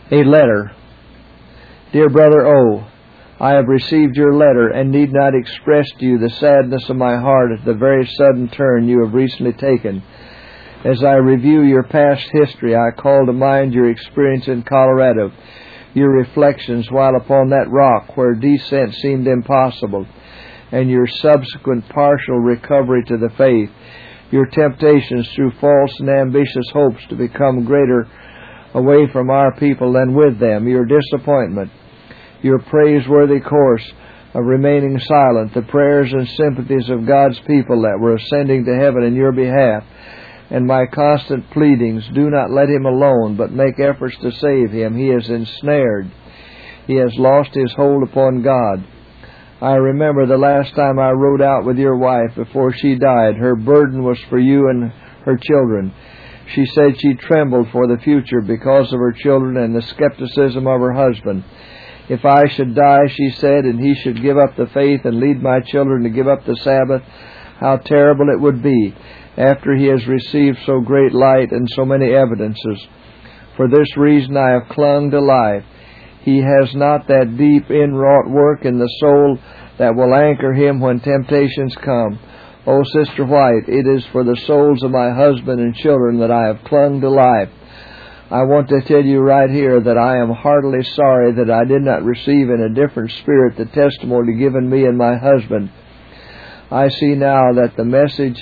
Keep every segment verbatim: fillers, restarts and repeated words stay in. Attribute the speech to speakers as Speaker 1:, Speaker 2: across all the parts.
Speaker 1: A letter. Dear Brother O, I have received your letter and need not express to you the sadness of my heart at the very sudden turn you have recently taken. As I review your past history, I call to mind your experience in Colorado, your reflections while upon that rock where descent seemed impossible, and your subsequent partial recovery to the faith, your temptations through false and ambitious hopes to become greater away from our people than with them, your disappointment, your praiseworthy course of remaining silent, the prayers and sympathies of God's people that were ascending to heaven in your behalf, and my constant pleadings, do not let him alone, but make efforts to save him. He is ensnared. He has lost his hold upon God. I remember the last time I rode out with your wife before she died. Her burden was for you and her children. She said she trembled for the future because of her children and the skepticism of her husband. If I should die, she said, and he should give up the faith and lead my children to give up the Sabbath, how terrible it would be after he has received so great light and so many evidences. For this reason I have clung to life. He has not that deep inwrought work in the soul that will anchor him when temptations come. Oh, Sister White, it is for the souls of my husband and children that I have clung to life. I want to tell you right here that I am heartily sorry that I did not receive in a different spirit the testimony given me and my husband. I see now that the message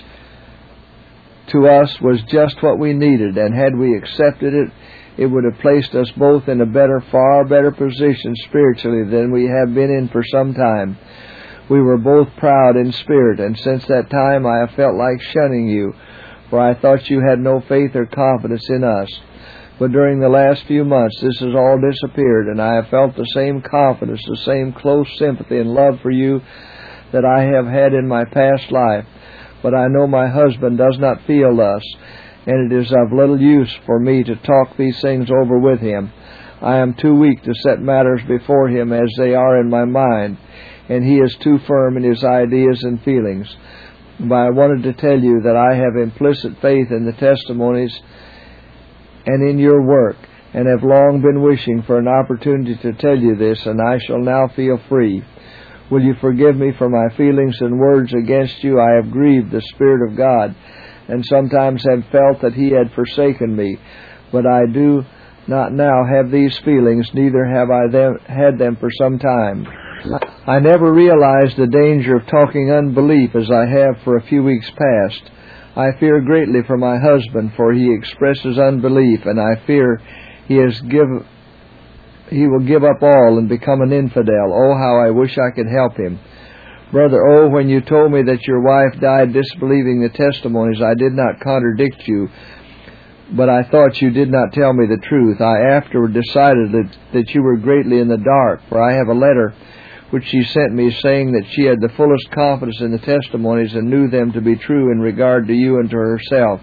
Speaker 1: to us was just what we needed, and had we accepted it, it would have placed us both in a better, far better position spiritually than we have been in for some time. We were both proud in spirit, and since that time I have felt like shunning you, for I thought you had no faith or confidence in us. But during the last few months this has all disappeared, and I have felt the same confidence, the same close sympathy and love for you that I have had in my past life. But I know my husband does not feel thus, and it is of little use for me to talk these things over with him. I am too weak to set matters before him as they are in my mind, and he is too firm in his ideas and feelings. But I wanted to tell you that I have implicit faith in the testimonies and in your work, and have long been wishing for an opportunity to tell you this, and I shall now feel free. Will you forgive me for my feelings and words against you? I have grieved the Spirit of God, and sometimes have felt that He had forsaken me. But I do not now have these feelings, neither have I them, had them for some time. I never realized the danger of talking unbelief as I have for a few weeks past. I fear greatly for my husband, for he expresses unbelief, and I fear he has give, he will give up all and become an infidel. Oh, how I wish I could help him. Brother O, when you told me that your wife died disbelieving the testimonies, I did not contradict you, but I thought you did not tell me the truth. I afterward decided that, that you were greatly in the dark, for I have a letter which she sent me saying that she had the fullest confidence in the testimonies and knew them to be true in regard to you and to herself.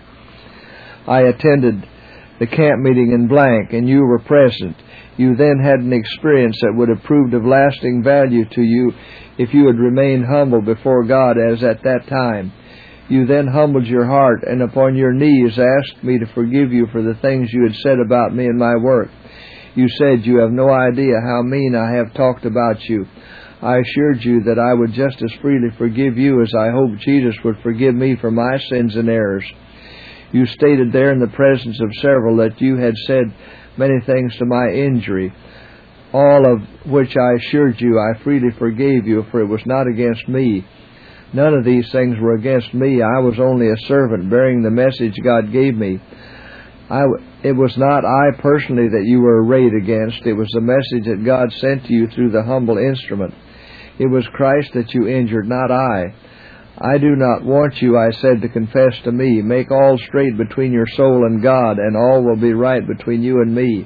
Speaker 1: I attended the camp meeting in blank, and you were present. You then had an experience that would have proved of lasting value to you if you had remained humble before God as at that time. You then humbled your heart and upon your knees asked me to forgive you for the things you had said about me and my work. You said, you have no idea how mean I have talked about you. I assured you that I would just as freely forgive you as I hoped Jesus would forgive me for my sins and errors. You stated there in the presence of several that you had said many things to my injury, all of which I assured you I freely forgave you, for it was not against me. None of these things were against me. I was only a servant bearing the message God gave me. I, it was not I personally that you were arrayed against. It was the message that God sent to you through the humble instrument. It was Christ that you injured, not I. I do not want you, I said, to confess to me. Make all straight between your soul and God, and all will be right between you and me.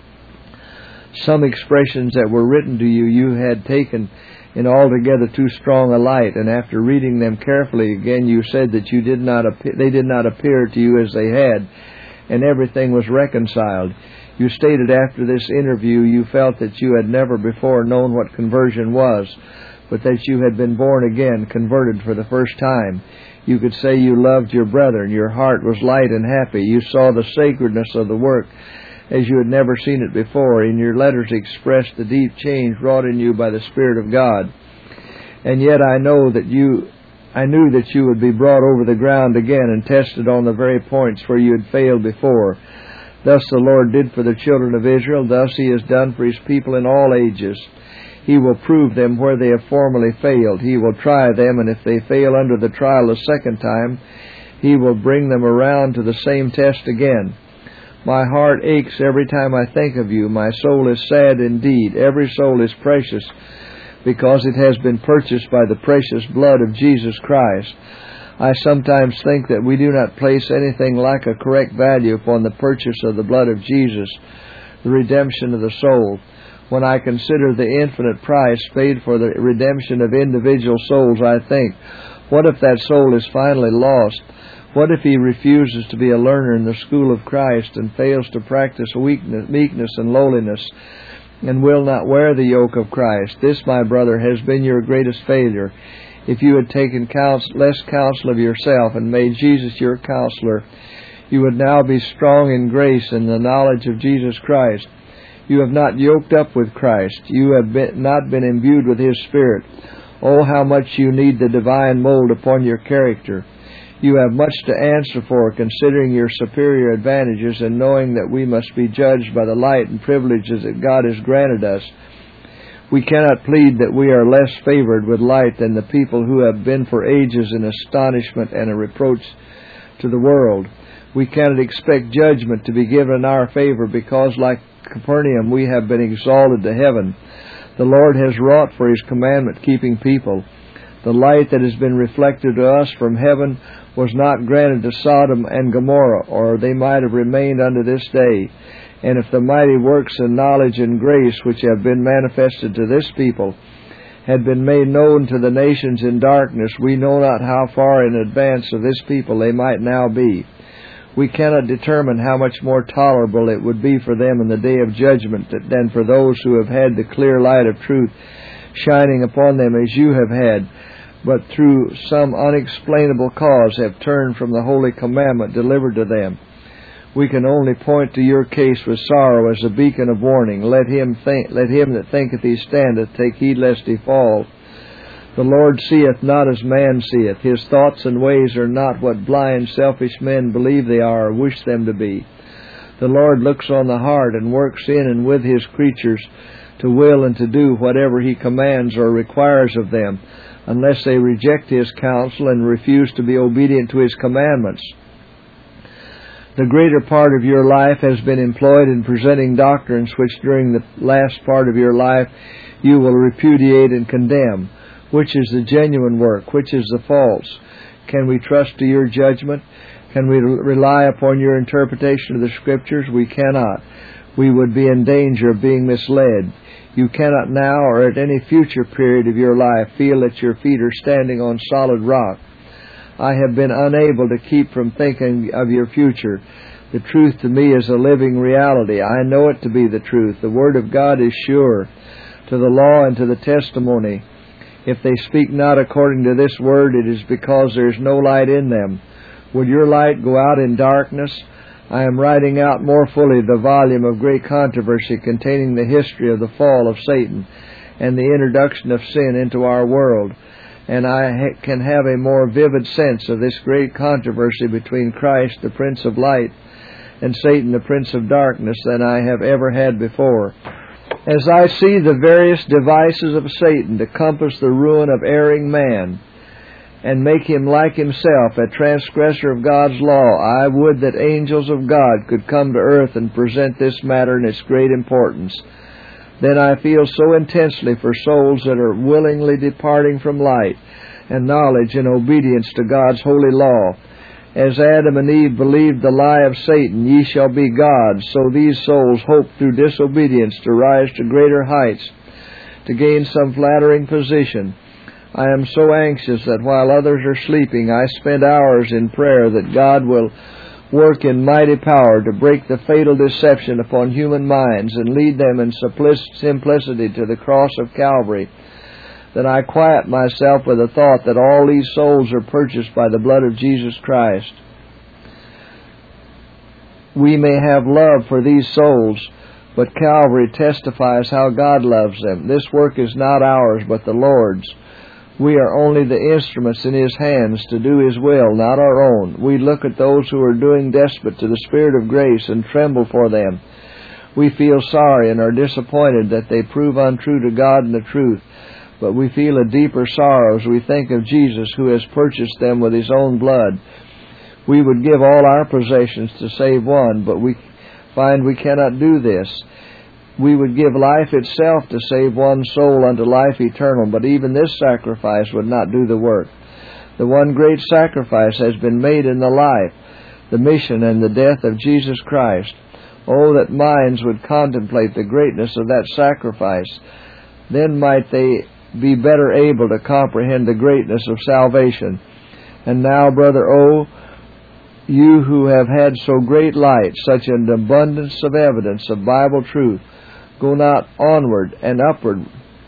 Speaker 1: Some expressions that were written to you, you had taken in altogether too strong a light, and after reading them carefully again, you said that you did not appear, they did not appear to you as they had, and everything was reconciled. You stated after this interview you felt that you had never before known what conversion was, but that you had been born again, converted for the first time. You could say you loved your brethren. Your heart was light and happy. You saw the sacredness of the work as you had never seen it before. In your letters expressed the deep change wrought in you by the Spirit of God. And yet I know that you, I knew that you would be brought over the ground again and tested on the very points where you had failed before. Thus the Lord did for the children of Israel. Thus He has done for His people in all ages. He will prove them where they have formerly failed. He will try them, and if they fail under the trial a second time, He will bring them around to the same test again. My heart aches every time I think of you. My soul is sad indeed. Every soul is precious, because it has been purchased by the precious blood of Jesus Christ. I sometimes think that we do not place anything like a correct value upon the purchase of the blood of Jesus, the redemption of the soul. When I consider the infinite price paid for the redemption of individual souls, I think, what if that soul is finally lost? What if he refuses to be a learner in the school of Christ and fails to practice weakness, meekness and lowliness, and will not wear the yoke of Christ? This, my brother, has been your greatest failure. If you had taken counsel, less counsel of yourself and made Jesus your counselor, you would now be strong in grace and the knowledge of Jesus Christ. You have not yoked up with Christ. You have been, not been imbued with His Spirit. Oh, how much you need the divine mold upon your character. You have much to answer for, considering your superior advantages and knowing that we must be judged by the light and privileges that God has granted us. We cannot plead that we are less favored with light than the people who have been for ages an astonishment and a reproach to the world. We cannot expect judgment to be given in our favor because, like Capernaum, we have been exalted to heaven. The Lord has wrought for His commandment-keeping people. The light that has been reflected to us from heaven was not granted to Sodom and Gomorrah, or they might have remained unto this day. And if the mighty works and knowledge and grace which have been manifested to this people had been made known to the nations in darkness, we know not how far in advance of this people they might now be. We cannot determine how much more tolerable it would be for them in the day of judgment than for those who have had the clear light of truth shining upon them as you have had, but through some unexplainable cause have turned from the holy commandment delivered to them. We can only point to your case with sorrow as a beacon of warning. Let him think, let him that thinketh he standeth take heed lest he fall. The Lord seeth not as man seeth. His thoughts and ways are not what blind, selfish men believe they are or wish them to be. The Lord looks on the heart and works in and with His creatures to will and to do whatever He commands or requires of them, unless they reject His counsel and refuse to be obedient to His commandments. The greater part of your life has been employed in presenting doctrines which during the last part of your life you will repudiate and condemn. Which is the genuine work? Which is the false? Can we trust to your judgment? Can we rely upon your interpretation of the Scriptures? We cannot. We would be in danger of being misled. You cannot now or at any future period of your life feel that your feet are standing on solid rock. I have been unable to keep from thinking of your future. The truth to me is a living reality. I know it to be the truth. The Word of God is sure. To the law and to the testimony. If they speak not according to this word, it is because there is no light in them. Would your light go out in darkness? I am writing out more fully the volume of great controversy containing the history of the fall of Satan and the introduction of sin into our world. And I ha- can have a more vivid sense of this great controversy between Christ, the Prince of Light, and Satan, the Prince of Darkness, than I have ever had before. As I see the various devices of Satan to compass the ruin of erring man and make him like himself, a transgressor of God's law, I would that angels of God could come to earth and present this matter in its great importance. Then I feel so intensely for souls that are willingly departing from light and knowledge in obedience to God's holy law. As Adam and Eve believed the lie of Satan, ye shall be gods, so these souls hope through disobedience to rise to greater heights, to gain some flattering position. I am so anxious that while others are sleeping, I spend hours in prayer that God will work in mighty power to break the fatal deception upon human minds and lead them in simplicity to the cross of Calvary. Then I quiet myself with the thought that all these souls are purchased by the blood of Jesus Christ. we may have love for these souls, but Calvary testifies how God loves them. This work is not ours, but the Lord's. We are only the instruments in His hands to do His will, not our own. We look at those who are doing despite to the Spirit of grace and tremble for them. We feel sorry and are disappointed that they prove untrue to God and the truth, but we feel a deeper sorrow as we think of Jesus, who has purchased them with His own blood. We would give all our possessions to save one, but we find we cannot do this. We would give life itself to save one soul unto life eternal, but even this sacrifice would not do the work. The one great sacrifice has been made in the life, the mission, and the death of Jesus Christ. Oh, that minds would contemplate the greatness of that sacrifice. Then might they be better able to comprehend the greatness of salvation. And now, Brother O., you who have had so great light, such an abundance of evidence of Bible truth, go not onward and upward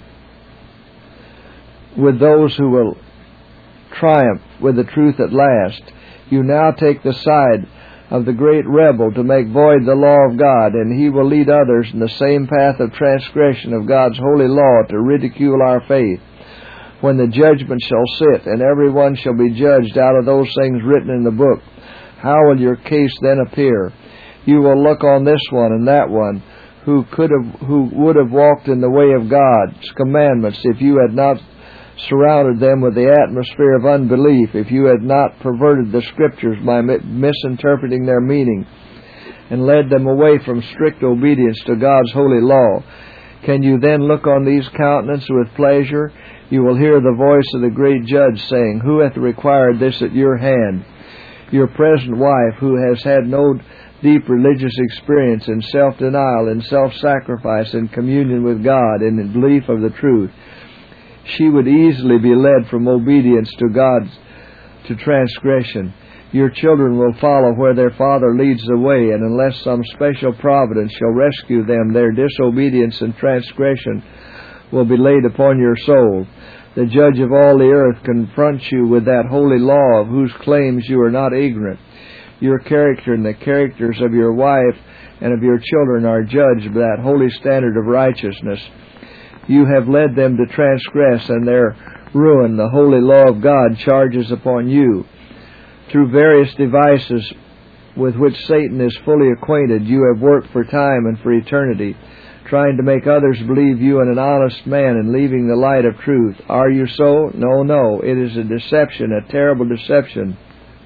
Speaker 1: with those who will triumph with the truth at last. You now take the side of the great rebel to make void the law of God, and he will lead others in the same path of transgression of God's holy law to ridicule our faith. When the judgment shall sit, and every one shall be judged out of those things written in the book, how will your case then appear? You will look on this one and that one, who could have, who would have walked in the way of God's commandments if you had not surrounded them with the atmosphere of unbelief, if you had not perverted the Scriptures by misinterpreting their meaning and led them away from strict obedience to God's holy law. Can you then look on these countenances with pleasure? You will hear the voice of the great Judge saying, Who hath required this at your hand? Your present wife, who has had no deep religious experience in self-denial, in self-sacrifice, in communion with God, and in belief of the truth, she would easily be led from obedience to God to transgression. Your children will follow where their father leads the way, and unless some special providence shall rescue them, their disobedience and transgression will be laid upon your soul. The Judge of all the earth confronts you with that holy law of whose claims you are not ignorant. Your character and the characters of your wife and of your children are judged by that holy standard of righteousness. You have led them to transgress, and their ruin, the holy law of God, charges upon you. Through various devices with which Satan is fully acquainted, you have worked for time and for eternity, trying to make others believe you an honest man and leaving the light of truth. Are you so? No, no. It is a deception, a terrible deception.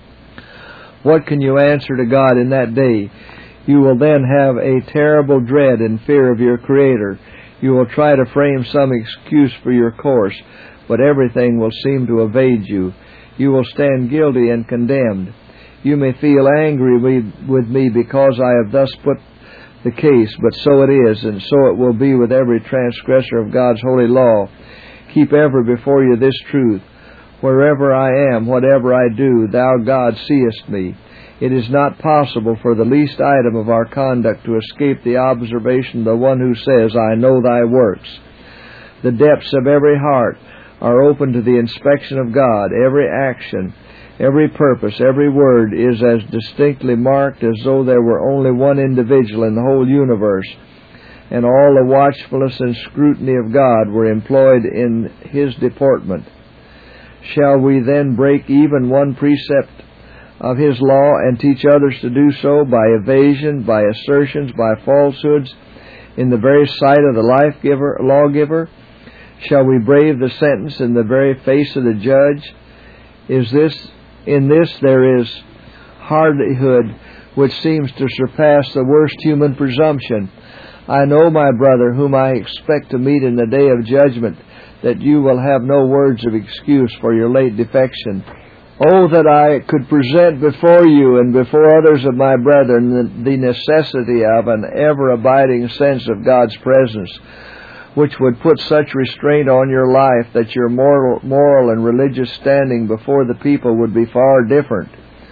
Speaker 1: What can you answer to God in that day? You will then have a terrible dread and fear of your Creator. You will try to frame some excuse for your course, but everything will seem to evade you. You will stand guilty and condemned. You may feel angry with me because I have thus put the case, but so it is, and so it will be with every transgressor of God's holy law. Keep ever before you this truth. Wherever I am, whatever I do, thou, God, seest me. It is not possible for the least item of our conduct to escape the observation of the one who says, I know thy works. The depths of every heart are open to the inspection of God. Every action, every purpose, every word is as distinctly marked as though there were only one individual in the whole universe, and all the watchfulness and scrutiny of God were employed in His deportment. Shall we then break even one precept of His law and teach others to do so by evasion, by assertions, by falsehoods, in the very sight of the life-giver, lawgiver? Shall we brave the sentence in the very face of the Judge? Is this, in this there is hardihood which seems to surpass the worst human presumption. I know, my brother, whom I expect to meet in the day of judgment, that you will have no words of excuse for your late defection. Oh, that I could present before you and before others of my brethren the, the necessity of an ever-abiding sense of God's presence, which would put such restraint on your life that your moral, moral and religious standing before the people would be far different.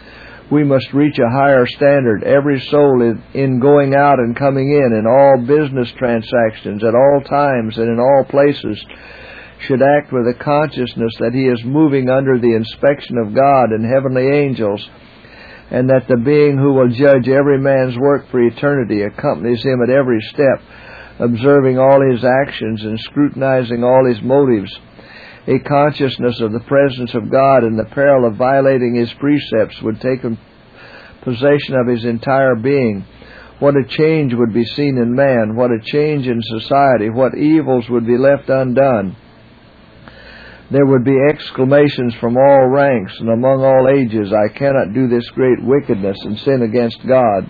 Speaker 1: We must reach a higher standard. Every soul in, in going out and coming in, in all business transactions, at all times and in all places, should act with a consciousness that he is moving under the inspection of God and heavenly angels, and that the being who will judge every man's work for eternity accompanies him at every step, observing all his actions and scrutinizing all his motives. A consciousness of the presence of God and the peril of violating His precepts would take possession of his entire being. What a change would be seen in man, what a change in society, what evils would be left undone. There would be exclamations from all ranks and among all ages, "I cannot do this great wickedness and sin against God."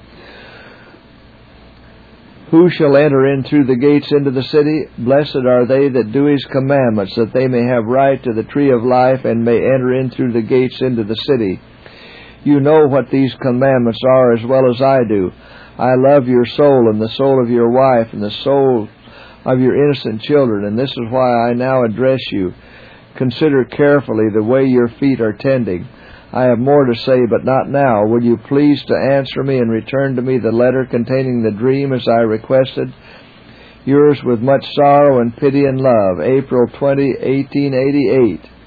Speaker 1: Who shall enter in through the gates into the city? Blessed are they that do His commandments, that they may have right to the tree of life and may enter in through the gates into the city. You know what these commandments are as well as I do. I love your soul and the soul of your wife and the soul of your innocent children, and this is why I now address you. Consider carefully the way your feet are tending. I have more to say, but not now. Will you please to answer me and return to me the letter containing the dream as I requested? Yours with much sorrow and pity and love, April twentieth, eighteen eighty-eight.